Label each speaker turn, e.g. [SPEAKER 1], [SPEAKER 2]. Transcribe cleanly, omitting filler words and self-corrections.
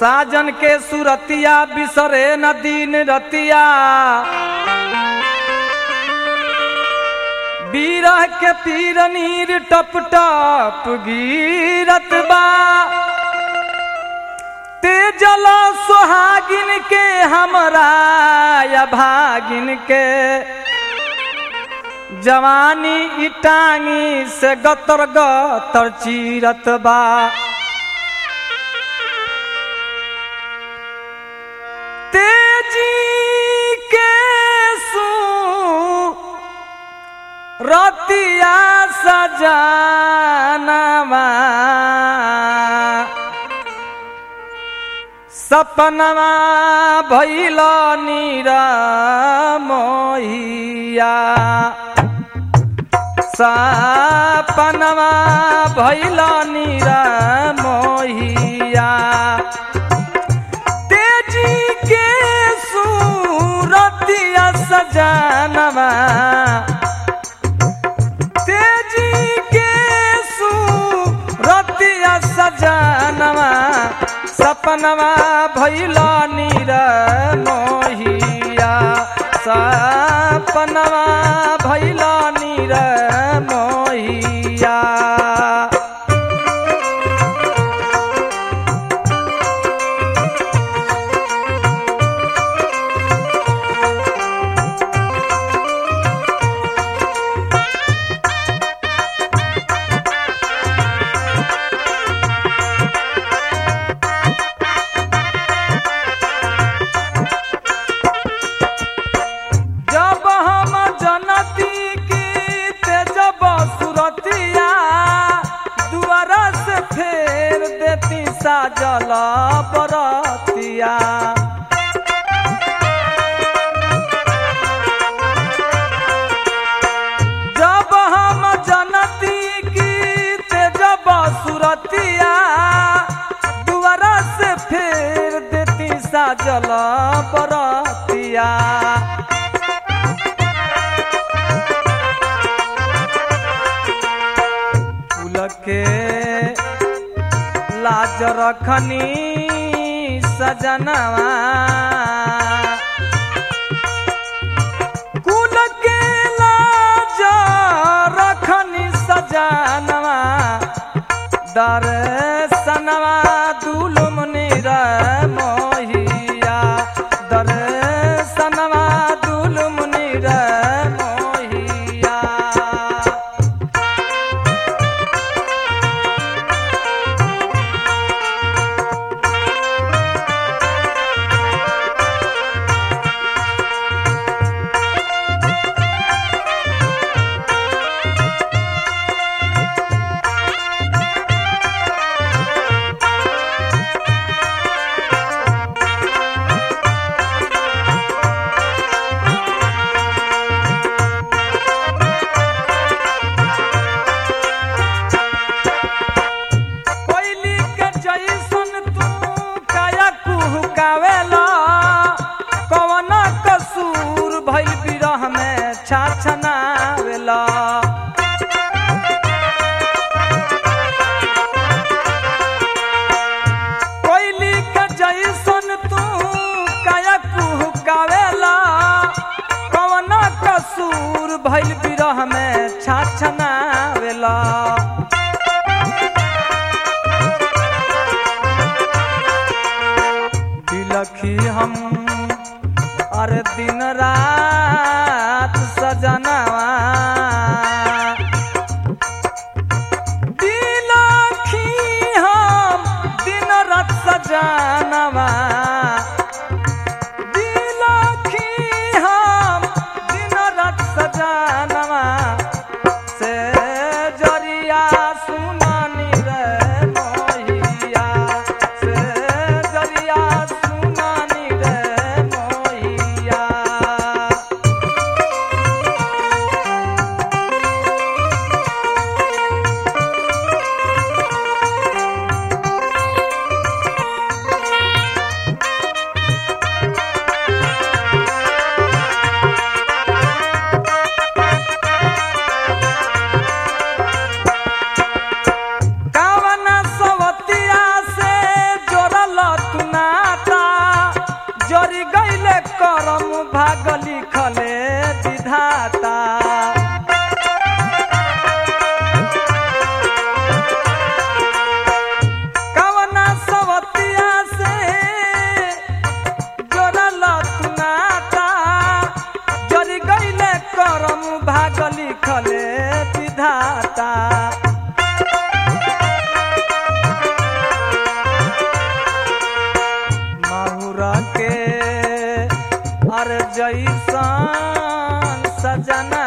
[SPEAKER 1] साजन के सुरतिया बिसरे न दिन रतिया बीरह के पीर नीर टप टप गिरत बा तेजल सुहागिन के हमरा या भागिन के जवानी इटांगी से गतर गतर चीरत बा तेजी के सू रतिया सजानवा सपनवा भइल नीरा मोहिया सपनवा भइल नीरा मोहिया तेजी के सूरतिया सजानवा तेजी के सूरतिया सजानवा सपनवा भइल नीरा मोहिया सपनवा भइल नीरा मोहिया साजल बरतिया जब हम जनती की तेजब सुरतिया दुआरा से फेर देती साजल बरतिया फूल के लाज रखनी सजनवा कुल के लाज रखनी सजनवा दर्शनवा दुलुम नीरा मोहिया दर्शनवा दुलुम नीरा मोहिया छाछनावेला कोयली के जैसन तू काया कुहकावेला कौन कसूर भइल बिरह में छाछनावेला दिलखी हम अरे दिन रात सजनवा दिलखी हम दिन रात सजनवा दिलखी हम दिन रात सजनवा से जरिया सुनानी रे मोहिया से जरिया सुनानी रे मोहिया गईले करम भाग लिखले विधाता। कवना सवतिया से जोड़ल तू नाता, जरी गईले करम भाग लिखले विधाता। माहुरा के अर जैसन सजना